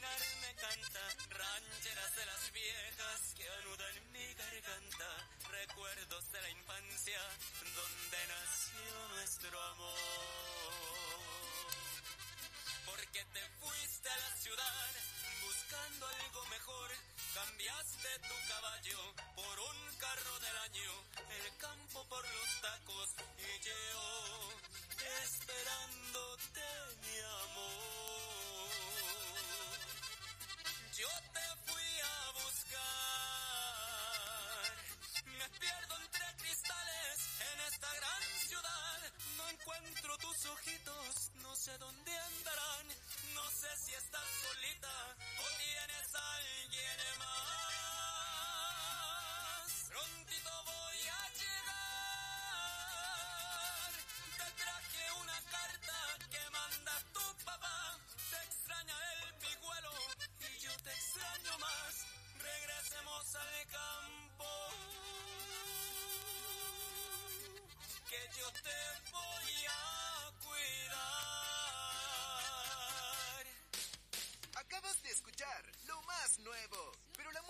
penar me canta rancheras de las viejas que anudan mi garganta, recuerdos de la infancia donde nació nuestro amor. Porque te fuiste a la ciudad buscando algo mejor, cambiaste tu caballo